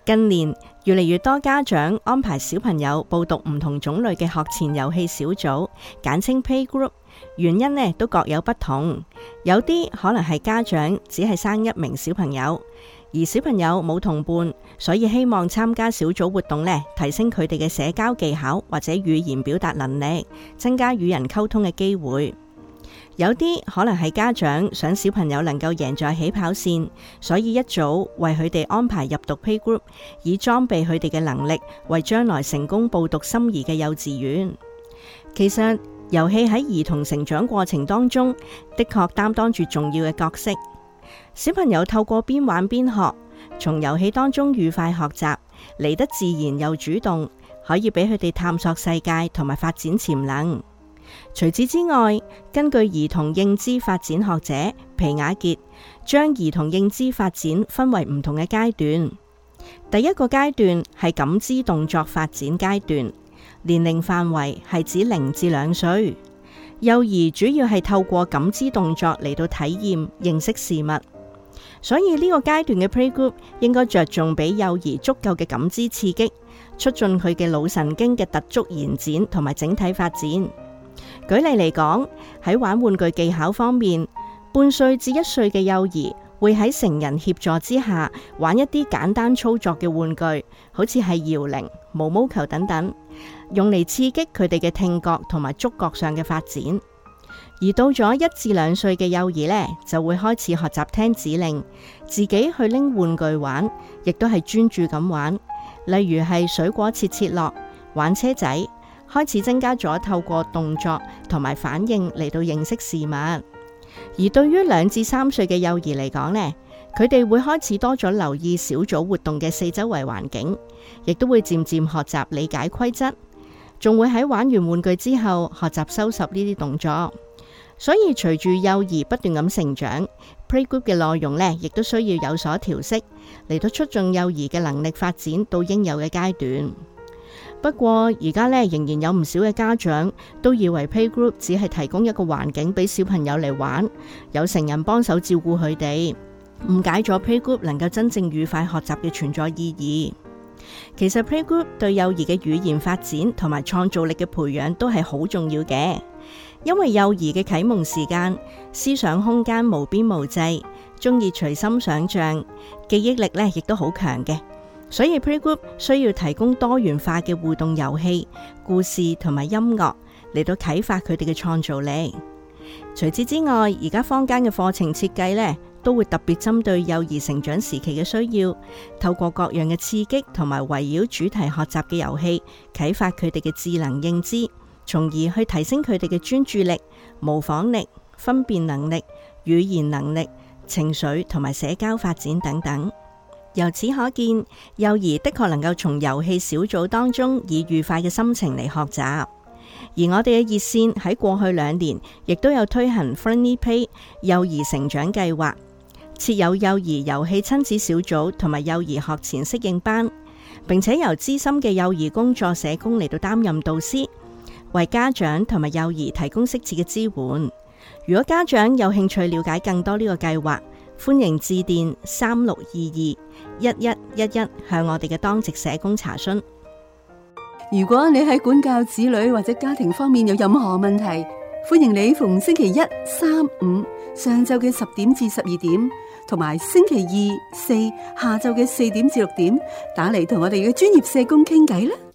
近年越嚟越多家長安排小朋友報讀唔同種類嘅學前遊戲小組，簡稱 Playgroup， 原因呢都各有不同。有啲可能係家長只係生一名小朋友，而小朋友冇同伴，所以希望參加小組活動呢，提升佢哋嘅社交技巧或者語言表達能力，增加與人溝通嘅機會。有啲可能係家長想小朋友能夠贏在起跑線，所以一早為佢哋安排入讀 Playgroup， 以裝備佢哋嘅能力，為將來成功報讀心儀嘅幼稚園。其實遊戲喺兒童成長過程當中，的確擔當住重要嘅角色。小朋友透過邊玩邊學，從遊戲當中愉快學習，嚟得自然又主動，可以俾佢哋探索世界同埋發展潛能。除此之外，根據兒童認知發展學者皮亞傑將兒童認知發展分為唔同嘅階段。第一個階段係感知動作發展階段，年齡範圍係指0至2歲。幼兒主要係透過感知動作嚟到體驗認識事物，所以呢個階段嘅 Playgroup 應該着重俾幼兒足夠嘅感知刺激，促進佢嘅腦神經嘅突觸延展同埋整體發展。舉例嚟講，喺玩玩具技巧方面，半歲至1歲嘅幼兒會喺成人協助之下玩一啲簡單操作嘅玩具，好似係搖鈴、毛毛球等等，用嚟刺激佢哋嘅聽覺同埋觸覺上嘅發展。而到咗1至2歲嘅幼兒呢，就會開始學習聽指令，自己去拎玩具玩，亦都係專注咁玩，例如係水果切切樂、玩車仔，開始增加咗透過動作同埋反應嚟到認識事物。而對於2至3歲嘅幼兒嚟講呢，佢哋會開始多咗留意小組活動嘅四周圍環境，亦都會漸漸學習理解規則，仲會喺玩完玩具之後學習收拾呢啲動作。所以隨住幼兒不斷咁成長， Playgroup 嘅內容呢亦都需要有所調適，嚟到促進幼兒嘅能力發展到應有嘅階段。不過而家呢，仍然有唔少嘅家長都以為 Playgroup 只係提供一個環境俾小朋友嚟玩，有成人幫手照顧佢哋，誤解咗 Playgroup 能夠真正愉快學習嘅存在意義。其實 Playgroup 對幼兒嘅語言發展同埋創造力嘅培養都係好重要嘅，因為幼兒嘅啟蒙時間，思想空間無邊無際，中意隨心想象，記憶力呢亦都好強嘅。所以 Playgroup 需要提供多元化嘅互動遊戲、故事同埋音樂嚟到啟發佢哋嘅創造力。除此之外，而家坊間嘅課程設計呢，都會特別針對幼兒成長時期嘅需要，透過各樣嘅刺激同埋圍繞主題學習嘅遊戲，啟發佢哋嘅智能認知，從而去提升佢哋嘅專注力、模仿力、分辨能力、語言能力、情緒同埋社交發展等等。由此可見，幼兒的確能夠從遊戲小組當中以愉快嘅心情嚟學習。而我哋嘅熱線喺過去2年亦都有推行 Friendly Play 幼兒成長計劃，設有幼兒遊戲親子小組同埋幼兒學前適應班，並且由資深嘅幼兒工作社工嚟到擔任導師，為家長同埋幼兒提供適切嘅支援。如果家長有興趣了解更多呢個計劃，歡迎致電36221111向我哋嘅當值社工查詢。 如果你喺管教子女或者家庭方面有任何問題，歡迎你逢星期1、3、5上晝嘅10點至12點，同埋星期2、4下晝嘅4點至6點打嚟同我哋嘅專業社工傾偈啦。